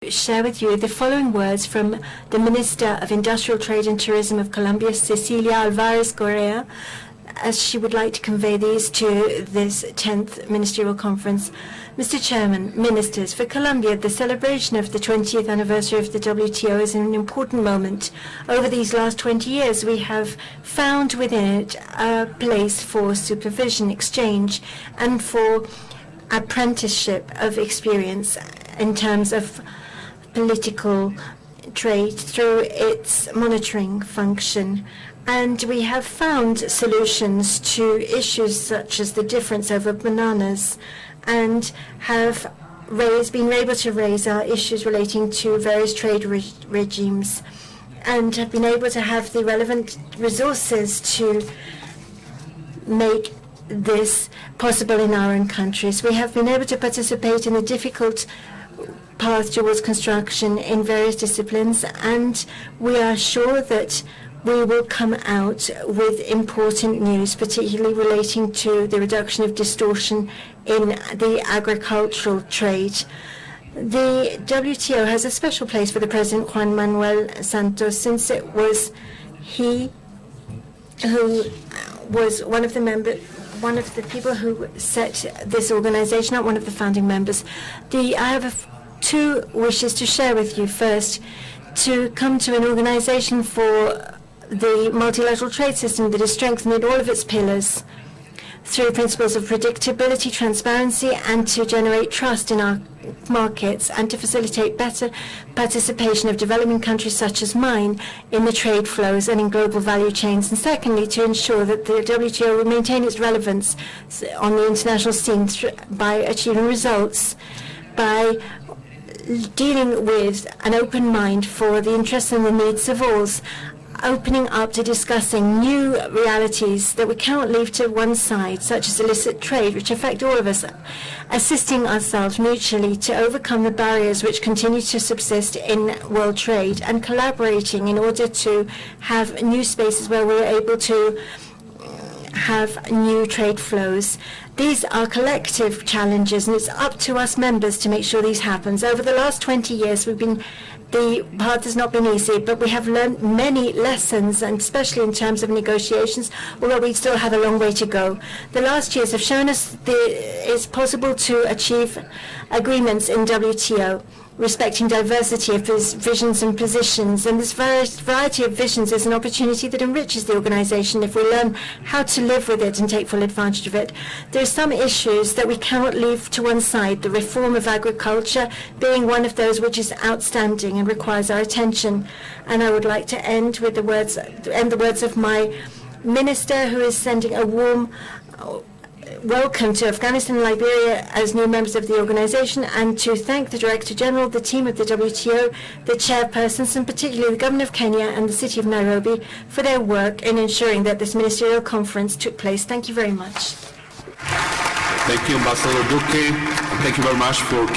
to share with you the following words from the Minister of Industrial Trade and Tourism of Colombia, Cecilia Alvarez Correa, as she would like to convey these to this 10th Ministerial Conference. Mr. Chairman, Ministers, for Colombia, the celebration of the 20th anniversary of the WTO is an important moment. Over these last 20 years, we have found within it a place for supervision, exchange, and for apprenticeship of experience in terms of political trade through its monitoring function. And we have found solutions to issues such as the difference over bananas, and have been able to raise our issues relating to various trade regimes, and have been able to have the relevant resources to make this possible in our own countries. We have been able to participate in a difficult path towards construction in various disciplines, and we are sure that we will come out with important news, particularly relating to the reduction of distortion in the agricultural trade. The WTO has a special place for the President Juan Manuel Santos, since it was he who was one of the people who set this organization, not one of the founding members. I have two wishes to share with you. First, to come to an organization for the multilateral trade system that is strengthened in all of its pillars through principles of predictability, transparency, and to generate trust in our markets, and to facilitate better participation of developing countries such as mine in the trade flows and in global value chains. And secondly, to ensure that the WTO will maintain its relevance on the international scene by achieving results, by dealing with an open mind for the interests and the needs of all, opening up to discussing new realities that we cannot leave to one side, such as illicit trade, which affect all of us, assisting ourselves mutually to overcome the barriers which continue to subsist in world trade, and collaborating in order to have new spaces where we're able to have new trade flows. These are collective challenges, and it's up to us members to make sure these happen. Over the last 20 years, the path has not been easy, but we have learned many lessons, and especially in terms of negotiations, although we still have a long way to go. The last years have shown us it's possible to achieve agreements in WTO, respecting diversity of visions and positions. And this variety of visions is an opportunity that enriches the organization if we learn how to live with it and take full advantage of it. There are some issues that we cannot leave to one side, the reform of agriculture being one of those which is outstanding and requires our attention. And I would like to end the words of my minister, who is sending a warm welcome to Afghanistan and Liberia as new members of the organization, and to thank the Director General, the team of the WTO, the chairpersons, and particularly the Government of Kenya and the City of Nairobi for their work in ensuring that this ministerial conference took place. Thank you very much. Thank you, Ambassador Duque. Thank you very much for